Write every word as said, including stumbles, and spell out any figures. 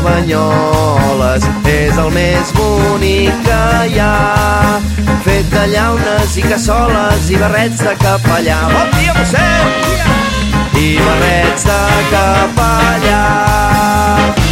Banyoles és el més bonic que hi ha, fet de llaunes i cassoles i barrets de capellà. Bon dia, mossèn! I barrets de capellà.